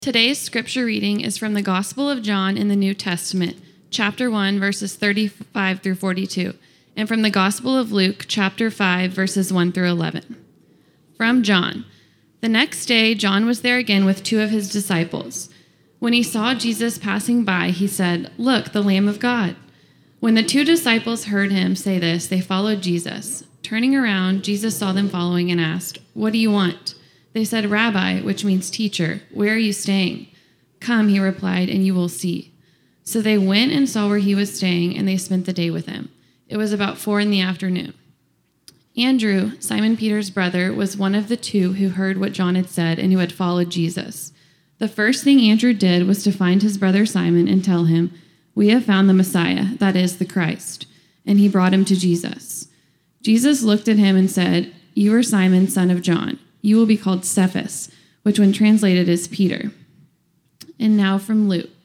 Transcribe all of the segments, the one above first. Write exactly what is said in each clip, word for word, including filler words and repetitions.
Today's scripture reading is from the Gospel of John in the New Testament, chapter one, verses thirty-five through forty-two, and from the Gospel of Luke, chapter five, verses one through eleven. From John. The next day, John was there again with two of his disciples. When he saw Jesus passing by, he said, "Look, the Lamb of God." When the two disciples heard him say this, they followed Jesus. Turning around, Jesus saw them following and asked, "What do you want?" They said, "Rabbi," which means teacher, "where are you staying?" "Come," he replied, "and you will see." So they went and saw where he was staying, and they spent the day with him. It was about four in the afternoon. Andrew, Simon Peter's brother, was one of the two who heard what John had said and who had followed Jesus. The first thing Andrew did was to find his brother Simon and tell him, "We have found the Messiah, that is, the Christ." And he brought him to Jesus. Jesus looked at him and said, "You are Simon, son of John. You will be called Cephas," which when translated is Peter. And now from Luke.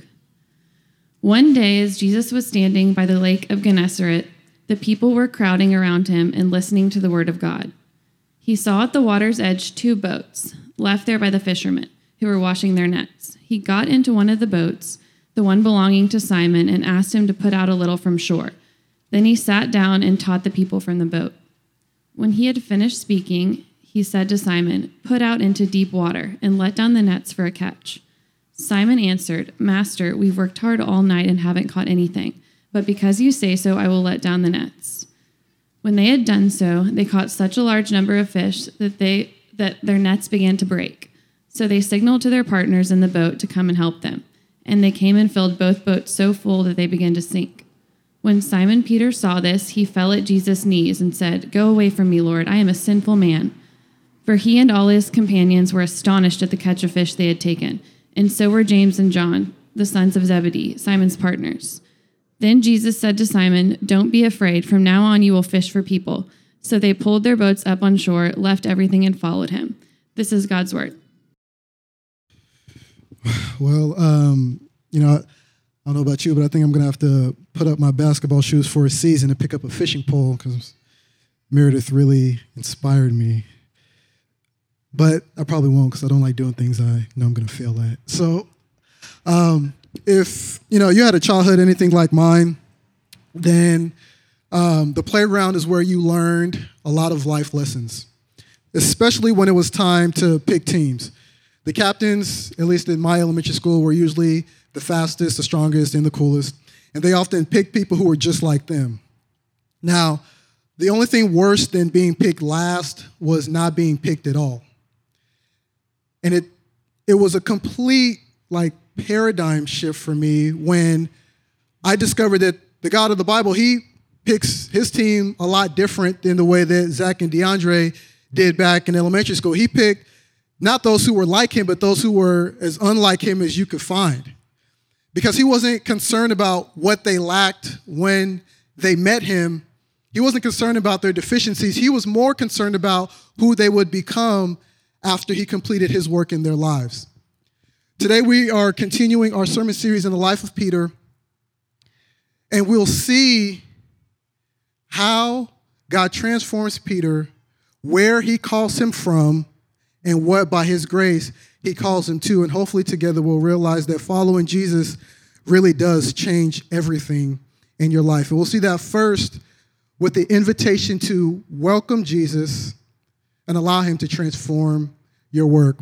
One day as Jesus was standing by the lake of Gennesaret, the people were crowding around him and listening to the word of God. He saw at the water's edge two boats, left there by the fishermen, who were washing their nets. He got into one of the boats, the one belonging to Simon, and asked him to put out a little from shore. Then he sat down and taught the people from the boat. When he had finished speaking, he said to Simon, "Put out into deep water and let down the nets for a catch." Simon answered, "Master, we've worked hard all night and haven't caught anything, but because you say so, I will let down the nets." When they had done so, they caught such a large number of fish that they that their nets began to break. So they signaled to their partners in the boat to come and help them, and they came and filled both boats so full that they began to sink. When Simon Peter saw this, he fell at Jesus' knees and said, "Go away from me, Lord, I am a sinful man." For he and all his companions were astonished at the catch of fish they had taken, and so were James and John, the sons of Zebedee, Simon's partners. Then Jesus said to Simon, "Don't be afraid. From now on you will fish for people." So they pulled their boats up on shore, left everything, and followed him. This is God's word. Well, um, you know, I don't know about you, but I think I'm going to have to put up my basketball shoes for a season and pick up a fishing pole because Meredith really inspired me. But I probably won't because I don't like doing things I know I'm going to fail at. So um, if, you know, you had a childhood anything like mine, then um, the playground is where you learned a lot of life lessons, especially when it was time to pick teams. The captains, at least in my elementary school, were usually the fastest, the strongest, and the coolest, and they often picked people who were just like them. Now, the only thing worse than being picked last was not being picked at all. And it it was a complete like paradigm shift for me when I discovered that the God of the Bible, he picks his team a lot different than the way that Zach and DeAndre did back in elementary school. He picked not those who were like him, but those who were as unlike him as you could find. Because he wasn't concerned about what they lacked when they met him. He wasn't concerned about their deficiencies. He was more concerned about who they would become after he completed his work in their lives. Today we are continuing our sermon series in the life of Peter, and we'll see how God transforms Peter, where he calls him from, and what by his grace he calls him to. And hopefully together we'll realize that following Jesus really does change everything in your life. And we'll see that first with the invitation to welcome Jesus and allow him to transform your work.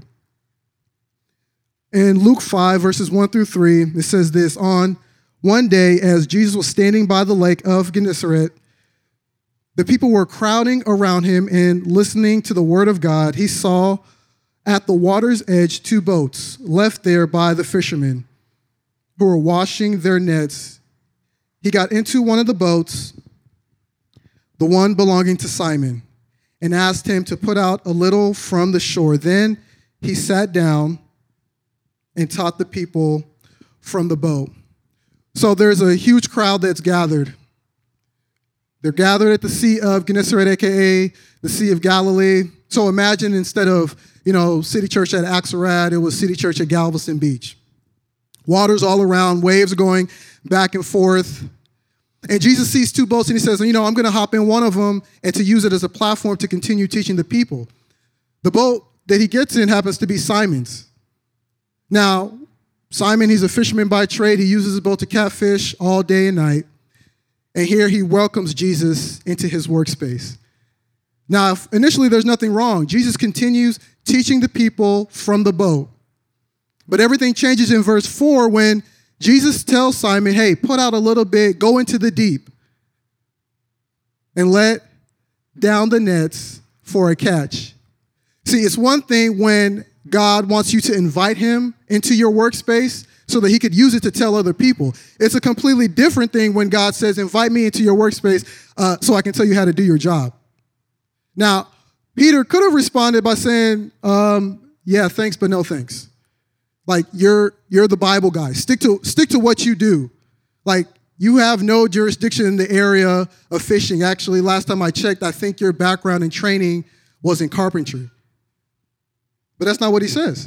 In Luke five, verses one through three, it says this: "On one day, as Jesus was standing by the lake of Gennesaret, the people were crowding around him and listening to the word of God. He saw at the water's edge two boats left there by the fishermen who were washing their nets. He got into one of the boats, the one belonging to Simon, and asked him to put out a little from the shore. Then he sat down and taught the people from the boat." So there's a huge crowd that's gathered. They're gathered at the Sea of Gennesaret, a k a the Sea of Galilee. So imagine instead of, you know, City Church at Axelrad, it was City Church at Galveston Beach. Water's all around, waves are going back and forth. And Jesus sees two boats and he says, you know, I'm going to hop in one of them and to use it as a platform to continue teaching the people. The boat that he gets in happens to be Simon's. Now, Simon, he's a fisherman by trade. He uses his boat to catfish all day and night. And here he welcomes Jesus into his workspace. Now, initially, there's nothing wrong. Jesus continues teaching the people from the boat. But everything changes in verse four when Jesus tells Simon, hey, put out a little bit, go into the deep, and let down the nets for a catch. See, it's one thing when God wants you to invite him into your workspace so that he could use it to tell other people. It's a completely different thing when God says, invite me into your workspace uh, so I can tell you how to do your job. Now, Peter could have responded by saying, um, yeah, thanks, but no thanks. Like, you're you're the Bible guy. Stick to stick to what you do. Like, you have no jurisdiction in the area of fishing. Actually, last time I checked, I think your background and training was in carpentry. But that's not what he says.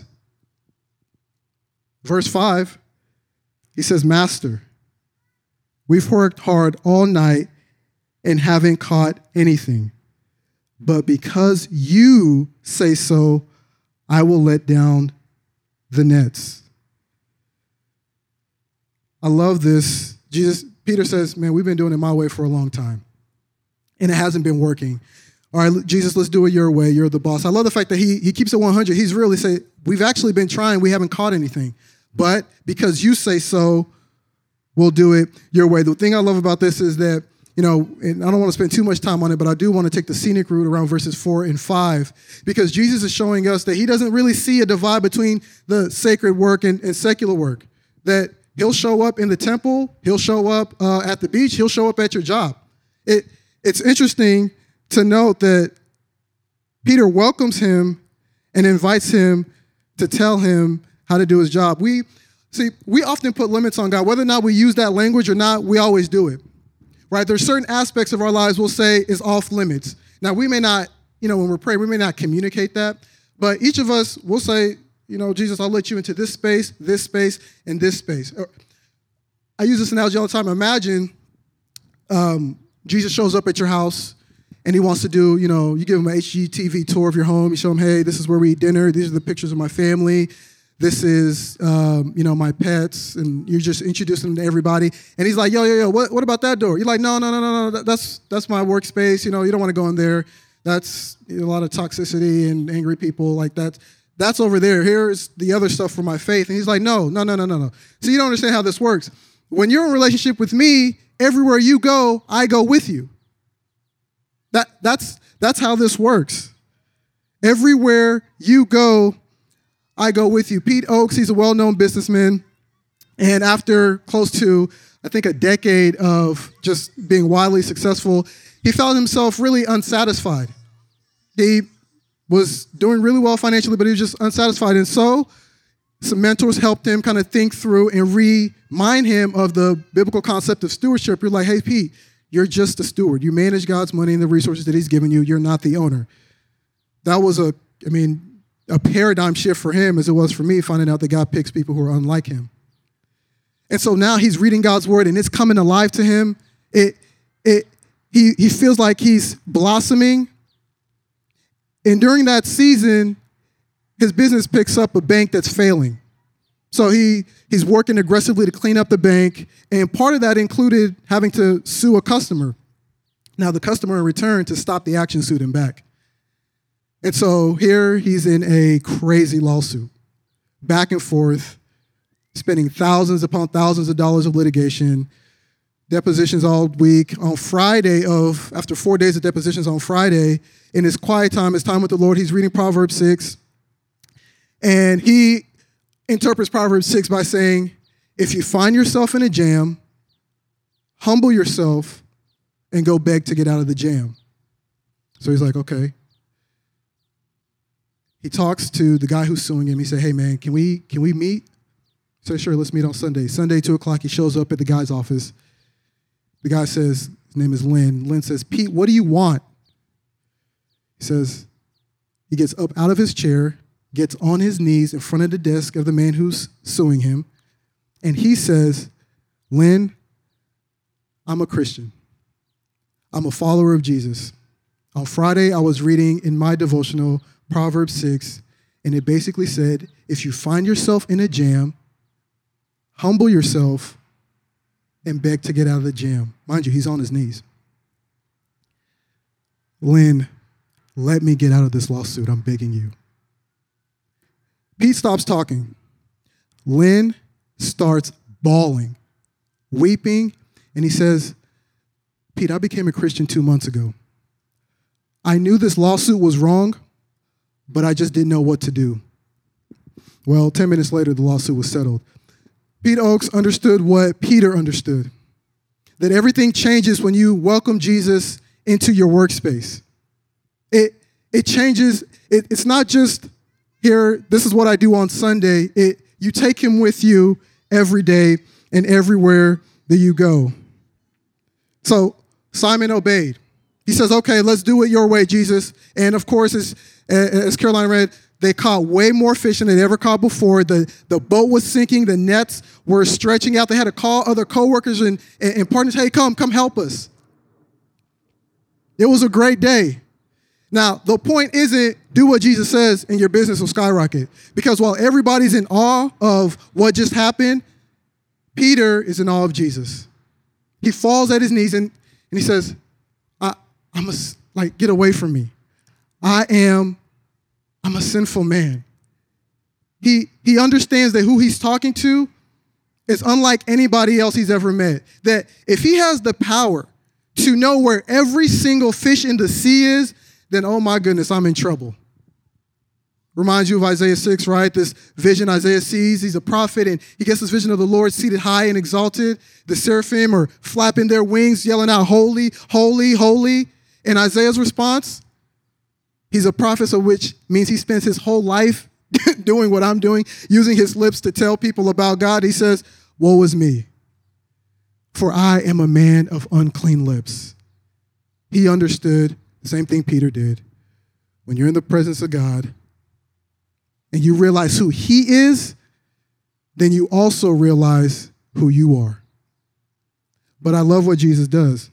Verse five, he says, Master, we've worked hard all night and haven't caught anything. But because you say so, I will let down the nets. I love this. Jesus, Peter says, man, we've been doing it my way for a long time, and it hasn't been working. All right, Jesus, let's do it your way. You're the boss. I love the fact that he, he keeps it one hundred. He's really saying, we've actually been trying. We haven't caught anything. But because you say so, we'll do it your way. The thing I love about this is that, you know, and I don't want to spend too much time on it, but I do want to take the scenic route around verses four and five, because Jesus is showing us that he doesn't really see a divide between the sacred work and, and secular work, that he'll show up in the temple, he'll show up uh, at the beach, he'll show up at your job. It, it's interesting to note that Peter welcomes him and invites him to tell him how to do his job. We see, we often put limits on God. Whether or not we use that language or not, we always do it. Right? There's certain aspects of our lives we'll say is off limits. Now, we may not, you know, when we're praying, we may not communicate that, but each of us will say, you know, Jesus, I'll let you into this space, this space, and this space. I use this analogy all the time. Imagine um, Jesus shows up at your house and he wants to do, you know, you give him an H G T V tour of your home. You show him, hey, this is where we eat dinner. These are the pictures of my family. This is, um, you know, my pets, and you're just introducing them to everybody. And he's like, yo, yo, yo, what, what about that door? You're like, no, no, no, no, no, that's that's my workspace. You know, you don't want to go in there. That's you know, a lot of toxicity and angry people like that. That's over there. Here's the other stuff for my faith. And he's like, no, no, no, no, no, no. So you don't understand how this works. When you're in a relationship with me, everywhere you go, I go with you. That that's that's how this works. Everywhere you go, I go with you. Pete Oakes, he's a well-known businessman. And after close to, I think, a decade of just being wildly successful, he found himself really unsatisfied. He was doing really well financially, but he was just unsatisfied. And so some mentors helped him kind of think through and remind him of the biblical concept of stewardship. You're like, hey, Pete, you're just a steward. You manage God's money and the resources that he's given you. You're not the owner. That was a, I mean, a paradigm shift for him as it was for me, finding out that God picks people who are unlike him. And so now he's reading God's word and it's coming alive to him. It, it, he, he feels like he's blossoming. And during that season, his business picks up a bank that's failing. So he, he's working aggressively to clean up the bank. And part of that included having to sue a customer. Now the customer in return to stop the action sued him back. And so here he's in a crazy lawsuit, back and forth, spending thousands upon thousands of dollars of litigation, depositions all week. On Friday of, after four days of depositions on Friday, in his quiet time, his time with the Lord, he's reading Proverbs six. And he interprets Proverbs six by saying, if you find yourself in a jam, humble yourself and go beg to get out of the jam. So he's like, okay. He talks to the guy who's suing him. He said, hey, man, can we can we meet? He said, sure, let's meet on Sunday. Sunday, two o'clock, he shows up at the guy's office. The guy says, his name is Lynn. Lynn says, Pete, what do you want? He says, he gets up out of his chair, gets on his knees in front of the desk of the man who's suing him, and he says, Lynn, I'm a Christian. I'm a follower of Jesus. On Friday, I was reading in my devotional Proverbs six, And it basically said, if you find yourself in a jam, humble yourself and beg to get out of the jam. Mind you, he's on his knees. Lynn, let me get out of this lawsuit. I'm begging you. Pete stops talking. Lynn starts bawling, weeping, and he says, Pete, I became a Christian two months ago. I knew this lawsuit was wrong, but I just didn't know what to do. Well, ten minutes later, the lawsuit was settled. Pete Oakes understood what Peter understood, that everything changes when you welcome Jesus into your workspace. It, it changes. It, it's not just here, this is what I do on Sunday. It, you take him with you every day and everywhere that you go. So Simon obeyed. He says, okay, let's do it your way, Jesus. And of course, as, as Caroline read, they caught way more fish than they'd ever caught before. The, the boat was sinking. The nets were stretching out. They had to call other coworkers and, and, and partners, hey, come, come help us. It was a great day. Now, the point isn't do what Jesus says and your business will skyrocket. Because while everybody's in awe of what just happened, Peter is in awe of Jesus. He falls at his knees and, and he says, I, I must, like, get away from me. I am, I'm a sinful man. He, he understands that who he's talking to is unlike anybody else he's ever met. That if he has the power to know where every single fish in the sea is, then, oh my goodness, I'm in trouble. Reminds you of Isaiah six, right? This vision Isaiah sees. He's a prophet, and he gets this vision of the Lord seated high and exalted. The seraphim are flapping their wings, yelling out, holy, holy, holy. And Isaiah's response, he's a prophet, so which means he spends his whole life doing what I'm doing, using his lips to tell people about God. He says, woe is me, for I am a man of unclean lips. He understood the same thing Peter did. When you're in the presence of God and you realize who he is, then you also realize who you are. But I love what Jesus does.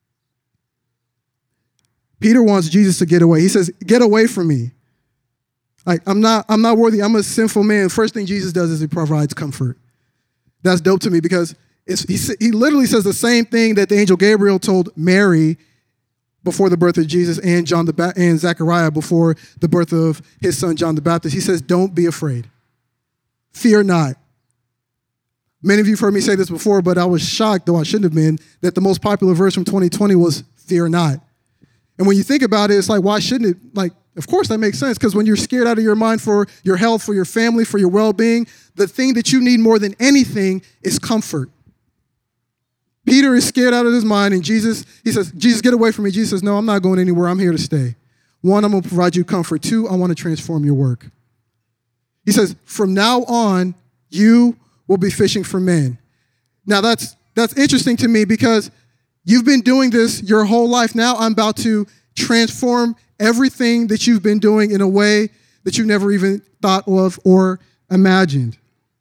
Peter wants Jesus to get away. He says, get away from me. Like, I'm not, I'm not worthy. I'm a sinful man. First thing Jesus does is he provides comfort. That's dope to me because it's, he, he literally says the same thing that the angel Gabriel told Mary before the birth of Jesus and John the ba- and Zechariah before the birth of his son John the Baptist. He says, don't be afraid. Fear not. Many of you have heard me say this before, but I was shocked, though I shouldn't have been, that the most popular verse from twenty twenty was fear not. And when you think about it, it's like, why shouldn't it? Like, of course that makes sense, because when you're scared out of your mind for your health, for your family, for your well-being, the thing that you need more than anything is comfort. Peter is scared out of his mind, and Jesus, he says, Jesus, get away from me. Jesus says, no, I'm not going anywhere. I'm here to stay. One, I'm going to provide you comfort. Two, I want to transform your work. He says, from now on, you will be fishing for men. Now, that's that's interesting to me because you've been doing this your whole life. Now I'm about to transform everything that you've been doing in a way that you never even thought of or imagined.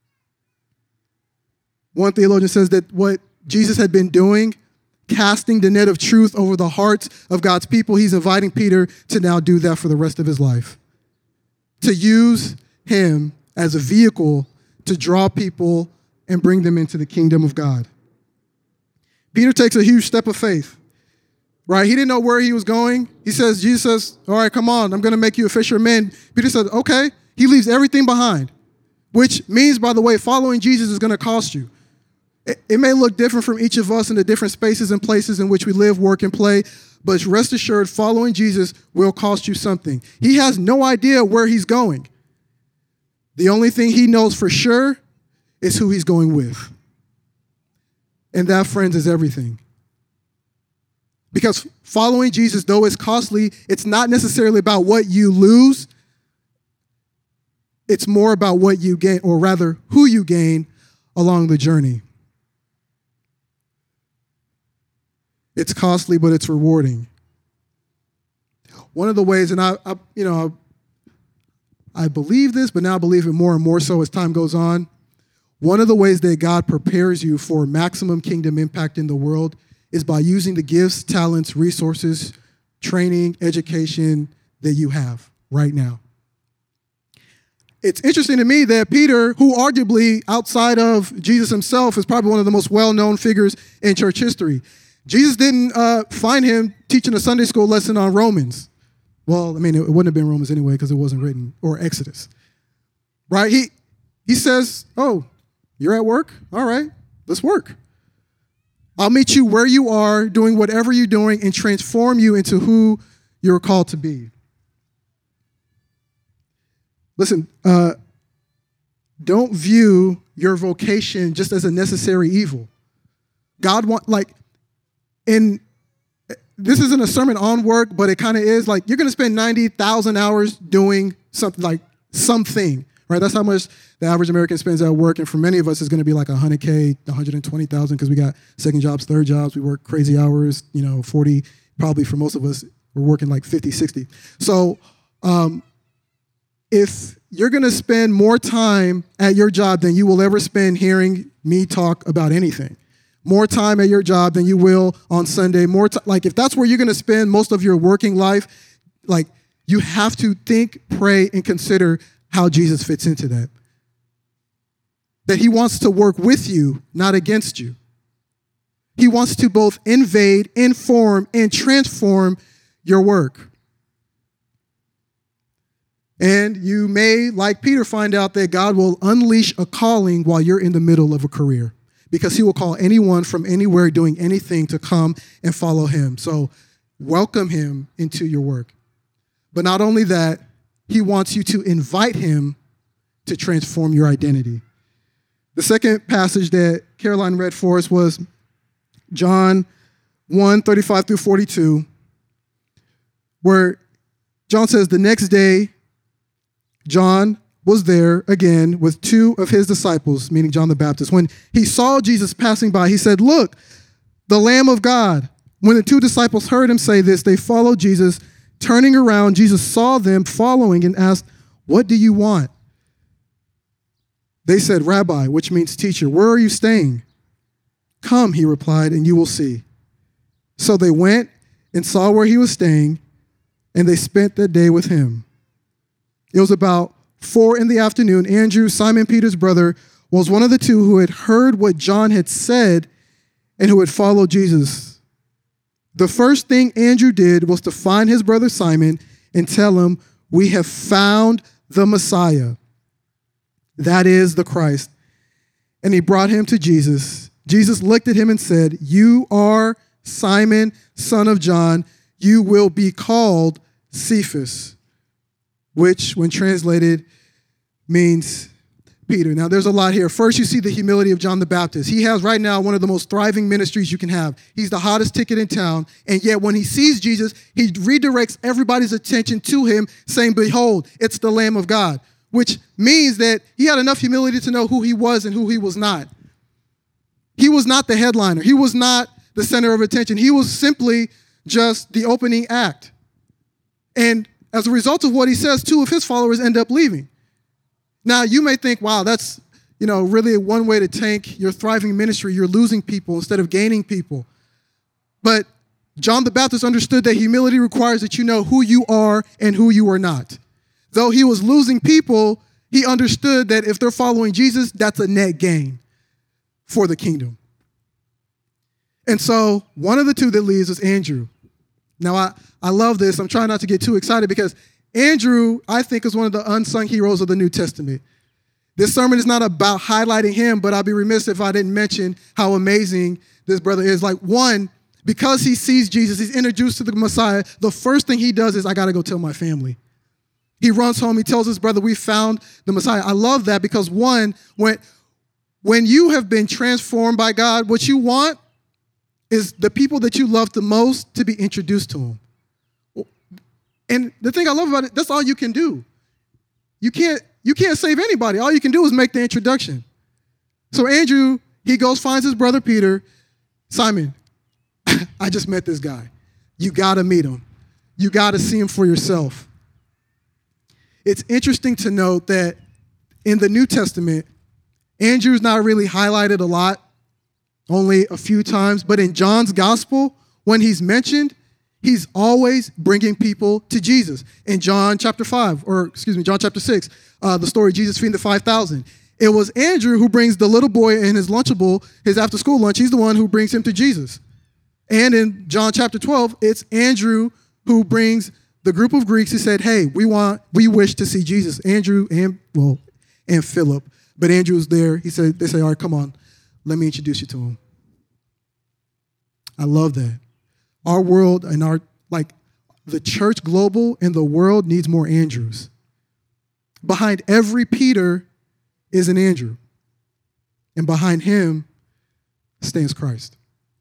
One theologian says that what Jesus had been doing, casting the net of truth over the hearts of God's people, he's inviting Peter to now do that for the rest of his life. To use him as a vehicle to draw people and bring them into the kingdom of God. Peter takes a huge step of faith, right? He didn't know where he was going. He says, Jesus says, all right, come on, I'm going to make you a fisher of men. Peter said, okay. He leaves everything behind, which means, by the way, following Jesus is going to cost you. It may look different from each of us in the different spaces and places in which we live, work, and play, but rest assured, following Jesus will cost you something. He has no idea where he's going. The only thing he knows for sure is who he's going with. And that, friends, is everything. Because following Jesus, though it's costly, it's not necessarily about what you lose. It's more about what you gain, or rather, who you gain along the journey. It's costly, but it's rewarding. One of the ways, and I, I you know, I believe this, but now I believe it more and more so as time goes on. One of the ways that God prepares you for maximum kingdom impact in the world is by using the gifts, talents, resources, training, education that you have right now. it's interesting to me that Peter, who arguably outside of Jesus himself is probably one of the most well-known figures in church history, Jesus didn't uh, find him teaching a Sunday school lesson on Romans. Well, I mean, it wouldn't have been Romans anyway because it wasn't written, or Exodus, right? He he says, oh, you're at work? All right, let's work. I'll meet you where you are, doing whatever you're doing, and transform you into who you're called to be. Listen, uh, don't view your vocation just as a necessary evil. God want like, in this isn't a sermon on work, but it kind of is. Like, you're going to spend ninety thousand hours doing something, like something, right? That's how much the average American spends at work. And for many of us, it's going to be like one hundred K, one hundred twenty thousand, because we got second jobs, third jobs. We work crazy hours, you know, forty, probably for most of us, we're working like fifty, sixty. So um, if you're going to spend more time at your job than you will ever spend hearing me talk about anything, more time at your job than you will on Sunday, more t- like if that's where you're going to spend most of your working life, like you have to think, pray, and consider how Jesus fits into that. That he wants to work with you, not against you. He wants to both invade, inform, and transform your work. And you may, like Peter, find out that God will unleash a calling while you're in the middle of a career, because he will call anyone from anywhere doing anything to come and follow him. So welcome him into your work. But not only that, he wants you to invite him to transform your identity. The second passage that Caroline read for us was John one, thirty-five through forty-two, where John says, the next day, John was there again with two of his disciples, meaning John the Baptist. When he saw Jesus passing by, he said, look, the Lamb of God. When the two disciples heard him say this, they followed Jesus. Turning around, Jesus saw them following and asked, what do you want? They said, Rabbi, which means teacher, where are you staying? Come, he replied, and you will see. So they went and saw where he was staying, and they spent that day with him. It was about four in the afternoon. Andrew, Simon Peter's brother, was one of the two who had heard what John had said and who had followed Jesus. The first thing Andrew did was to find his brother Simon and tell him, we have found the Messiah. That is the Christ. And he brought him to Jesus. Jesus looked at him and said, you are Simon, son of John. You will be called Cephas, which, when translated, means Peter. Now, there's a lot here. First, you see the humility of John the Baptist. He has right now one of the most thriving ministries you can have. He's the hottest ticket in town, and yet when he sees Jesus, he redirects everybody's attention to him, saying, behold, it's the Lamb of God, which means that he had enough humility to know who he was and who he was not. He was not the headliner. He was not the center of attention. He was simply just the opening act. And as a result of what he says, two of his followers end up leaving. Now, you may think, wow, that's, you know, really one way to tank your thriving ministry. You're losing people instead of gaining people. But John the Baptist understood that humility requires that you know who you are and who you are not. Though he was losing people, he understood that if they're following Jesus, that's a net gain for the kingdom. And so one of the two that leaves is Andrew. Now, I, I love this. I'm trying not to get too excited because Andrew, I think, is one of the unsung heroes of the New Testament. This sermon is not about highlighting him, but I'd be remiss if I didn't mention how amazing this brother is. Like, one, because he sees Jesus, he's introduced to the Messiah, the first thing he does is, I got to go tell my family. He runs home. He tells his brother, we found the Messiah. I love that because, one, when, when you have been transformed by God, what you want is the people that you love the most to be introduced to him. And the thing I love about it, that's all you can do. You can't, you can't save anybody. All you can do is make the introduction. So Andrew, he goes, finds his brother Peter. Simon, I just met this guy. You got to meet him. You got to see him for yourself. It's interesting to note that in the New Testament, Andrew's not really highlighted a lot, only a few times. But in John's gospel, when he's mentioned, He's always bringing people to Jesus. In John chapter five, or excuse me, John chapter six, uh, the story of Jesus feeding the five thousand. It was Andrew who brings the little boy in his Lunchable, his after-school lunch. He's the one who brings him to Jesus. And in John chapter twelve, it's Andrew who brings the group of Greeks who said, hey, we want, we wish to see Jesus. Andrew and, well, and Philip. But Andrew's there. He said, they say, all right, come on. Let me introduce you to him. I love that. Our world and our, like, the church global and the world needs more Andrews. Behind every Peter is an Andrew. And behind him stands Christ.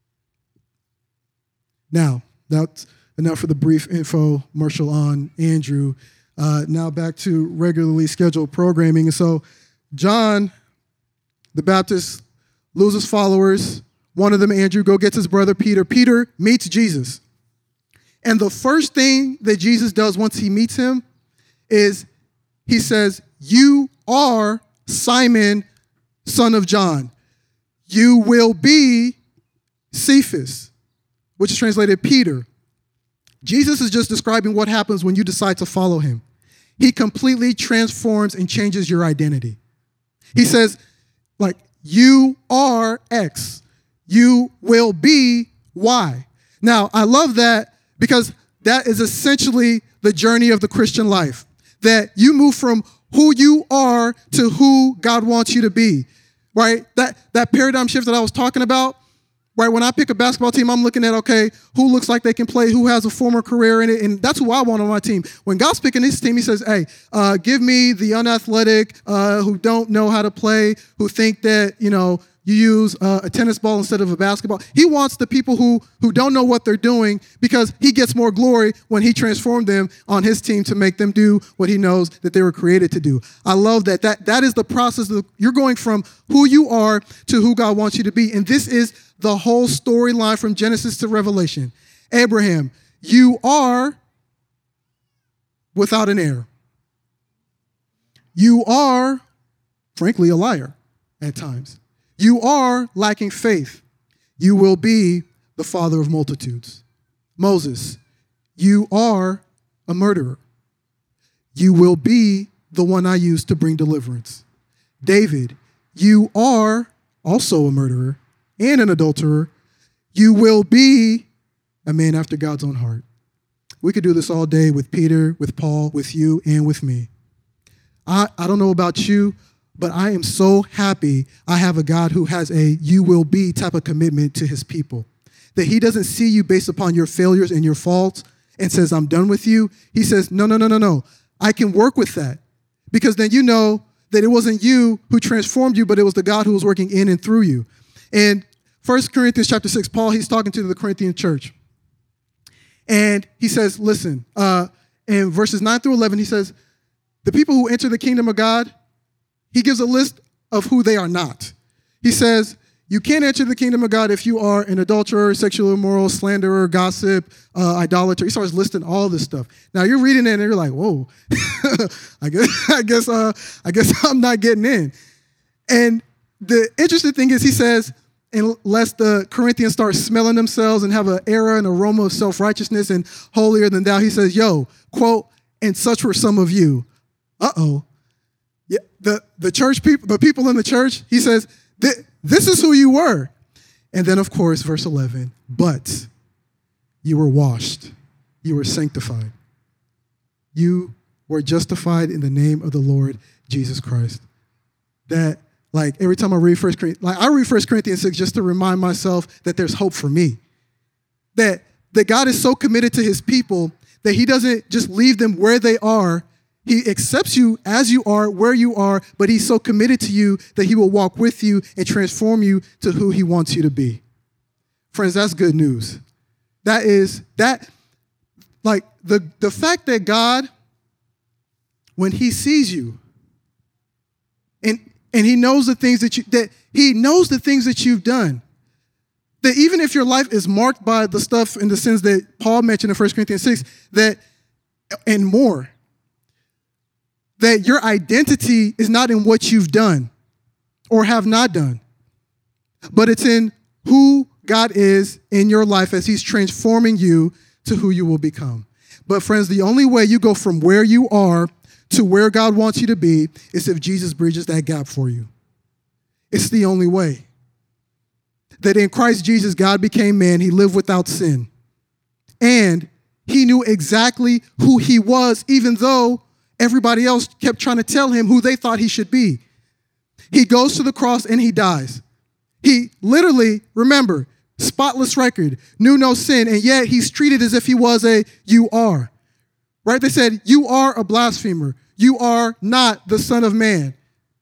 Now, that's enough for the brief infomercial on Andrew. Uh, now back to regularly scheduled programming. And so John the Baptist loses followers. One of them, Andrew, go gets his brother Peter. Peter meets Jesus. And the first thing that Jesus does once he meets him is he says, you are Simon, son of John. You will be Cephas, which is translated Peter. Jesus is just describing what happens when you decide to follow him. He completely transforms and changes your identity. He says, like, you are X. You will be Y. Now, I love that because that is essentially the journey of the Christian life, that you move from who you are to who God wants you to be, right? That, that paradigm shift that I was talking about, right? When I pick a basketball team, I'm looking at, okay, who looks like they can play, who has a former career in it, and that's who I want on my team. When God's picking his team, he says, hey, uh, give me the unathletic, uh, who don't know how to play, who think that, you know, you use uh, a tennis ball instead of a basketball. He wants the people who, who don't know what they're doing because he gets more glory when he transformed them on his team to make them do what he knows that they were created to do. I love that. That, that is the process. Of, you're going from who you are to who God wants you to be. And this is the whole storyline from Genesis to Revelation. Abraham, you are without an heir. You are, frankly, a liar at times. You are lacking faith. You will be the father of multitudes. Moses, you are a murderer. You will be the one I use to bring deliverance. David, you are also a murderer and an adulterer. You will be a man after God's own heart. We could do this all day with Peter, with Paul, with you, and with me. I, I don't know about you, but I am so happy I have a God who has a you will be type of commitment to his people. That he doesn't see you based upon your failures and your faults and says, I'm done with you. He says, no, no, no, no, no. I can work with that. Because then you know that it wasn't you who transformed you, but it was the God who was working in and through you. And First Corinthians chapter six, Paul, he's talking to the Corinthian church. And he says, listen, uh, in verses nine through eleven, he says, the people who enter the kingdom of God, he gives a list of who they are not. He says, you can't enter the kingdom of God if you are an adulterer, sexual immoral, slanderer, gossip, uh, idolater. He starts listing all this stuff. Now you're reading it and you're like, whoa, I guess, I guess, uh, I guess I'm not getting in. And the interesting thing is he says, unless the Corinthians start smelling themselves and have an air and aroma of self-righteousness and holier than thou, he says, yo, quote, and such were some of you. Uh-oh. Yeah, the, the church people, the people in the church, he says, this is who you were. And then, of course, verse eleven, but you were washed, you were sanctified, you were justified in the name of the Lord Jesus Christ. That, like, every time I read First Corinthians, like I read First Corinthians six just to remind myself that there's hope for me. That, that God is so committed to his people that he doesn't just leave them where they are. He accepts you as you are, where you are, but he's so committed to you that he will walk with you and transform you to who he wants you to be. Friends, that's good news. That is, that, like, the, the fact that God, when he sees you, and, and he knows the things that you, that he knows the things that you've done, that even if your life is marked by the stuff and the sins that Paul mentioned in First Corinthians six, that, and more, that your identity is not in what you've done or have not done, but it's in who God is in your life as he's transforming you to who you will become. But friends, the only way you go from where you are to where God wants you to be is if Jesus bridges that gap for you. It's the only way. That in Christ Jesus, God became man. He lived without sin. And he knew exactly who he was, even though everybody else kept trying to tell him who they thought he should be. He goes to the cross and he dies. He literally, remember, spotless record, knew no sin, and yet he's treated as if he was a you are. Right? They said, you are a blasphemer. You are not the Son of Man.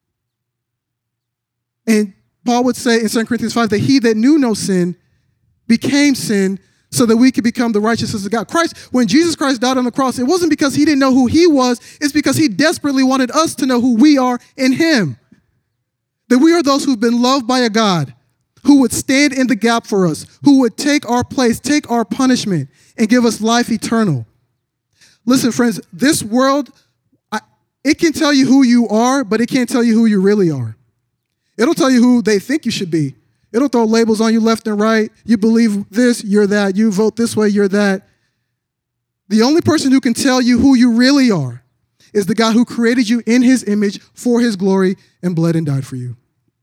And Paul would say in Second Corinthians five that he that knew no sin became sin so that we could become the righteousness of God. Christ, when Jesus Christ died on the cross, it wasn't because he didn't know who he was. It's because he desperately wanted us to know who we are in him. That we are those who've been loved by a God who would stand in the gap for us, who would take our place, take our punishment, and give us life eternal. Listen, friends, this world, I, it can tell you who you are, but it can't tell you who you really are. It'll tell you who they think you should be. It'll throw labels on you left and right. You believe this, you're that. You vote this way, you're that. The only person who can tell you who you really are is the God who created you in his image for his glory and bled and died for you.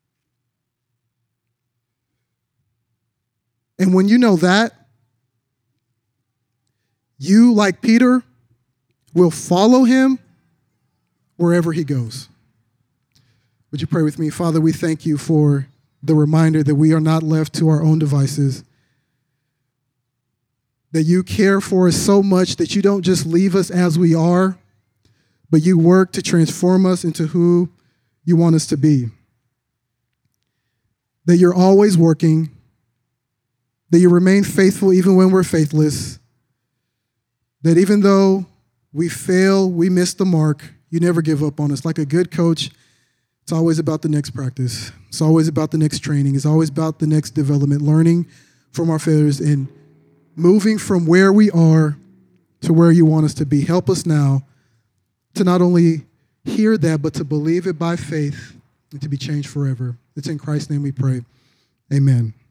And when you know that, you, like Peter, will follow him wherever he goes. Would you pray with me? Father, we thank you for the reminder that we are not left to our own devices, that you care for us so much that you don't just leave us as we are, but you work to transform us into who you want us to be. That you're always working, that you remain faithful even when we're faithless, that even though we fail, we miss the mark, you never give up on us. Like a good coach, it's always about the next practice. It's always about the next training. It's always about the next development, learning from our failures and moving from where we are to where you want us to be. Help us now to not only hear that, but to believe it by faith and to be changed forever. It's in Christ's name we pray. Amen.